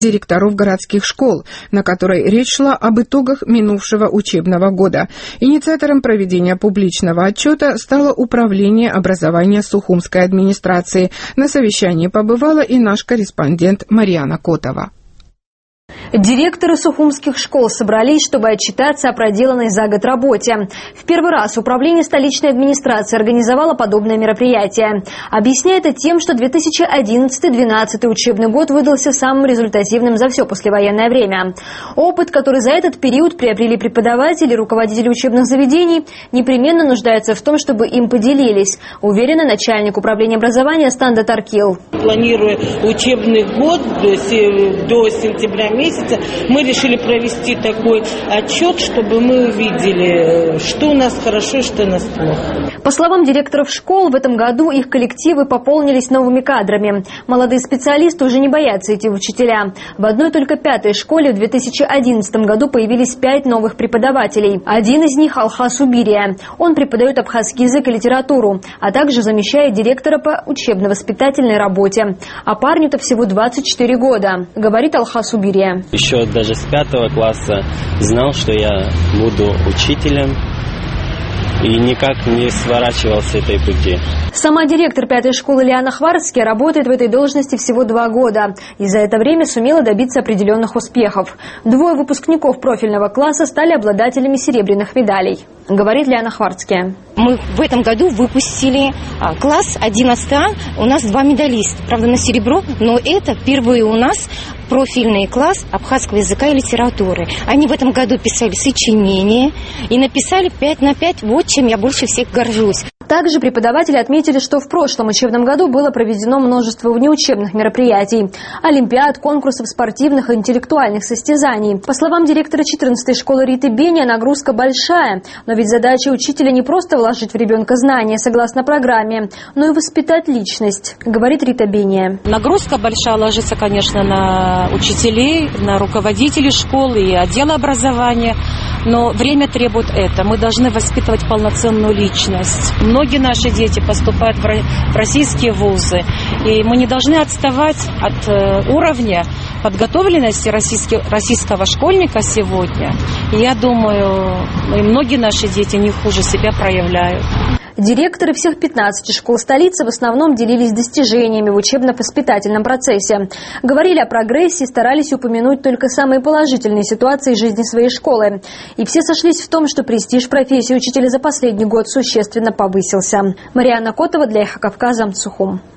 директоров городских школ, на которой речь шла об итогах минувшего учебного года. Инициатором проведения публичного отчета стало Управление образования Сухумской администрации. На совещании побывала и наш корреспондент Марьяна Котова. Директоры сухумских школ собрались, чтобы отчитаться о проделанной за год работе. В первый раз Управление столичной администрации организовало подобное мероприятие. Объясняет это тем, что 2011-2012 учебный год выдался самым результативным за все послевоенное время. Опыт, который за этот период приобрели преподаватели и руководители учебных заведений, непременно нуждается в том, чтобы им поделились, уверена начальник управления образования Станда Таркил. Планируя учебный год до сентября месяца, мы решили провести такой отчет, чтобы мы увидели, что у нас хорошо и что у нас плохо. По словам директоров школ, в этом году их коллективы пополнились новыми кадрами. Молодые специалисты уже не боятся идти в учителя. В одной только 5-й школе в 2011 году появились 5 новых преподавателей. Один из них – Алхас Убирия. Он преподает абхазский язык и литературу, а также замещает директора по учебно-воспитательной работе. А парню-то всего 24 года, говорит Алхас Убирия. Еще даже с 5 класса знал, что я буду учителем, и никак не сворачивал с этой пути. Сама директор 5-й школы Лиана Хварцкая работает в этой должности всего 2 года. И за это время сумела добиться определенных успехов. 2 выпускников профильного класса стали обладателями серебряных медалей, говорит Лиана Хварцкая. Мы в этом году выпустили класс 11А. У нас 2 медалиста, правда, на серебро, но это впервые у нас профильный класс абхазского языка и литературы. Они в этом году писали сочинения и написали 5 на 5, вот чем я больше всех горжусь. Также преподаватели отметили, что в прошлом учебном году было проведено множество внеучебных мероприятий, олимпиад, конкурсов, спортивных и интеллектуальных состязаний. По словам директора 14-й школы Риты Бения, нагрузка большая, но ведь задача учителя не просто вложить в ребенка знания согласно программе, но и воспитать личность, говорит Рита Бения. Нагрузка большая ложится, конечно, на учителей, на руководителей школы и отдела образования, но время требует это. Мы должны воспитывать полноценную личность. Многие наши дети поступают в российские вузы, и мы не должны отставать от уровня подготовленности российского школьника сегодня. И я думаю, и многие наши дети не хуже себя проявляют. Директоры всех 15 школ столицы в основном делились достижениями в учебно-воспитательном процессе. Говорили о прогрессе и старались упомянуть только самые положительные ситуации из жизни своей школы. И все сошлись в том, что престиж профессии учителя за последний год существенно повысился. Марьяна Котова для Эхо Кавказа, Сухум.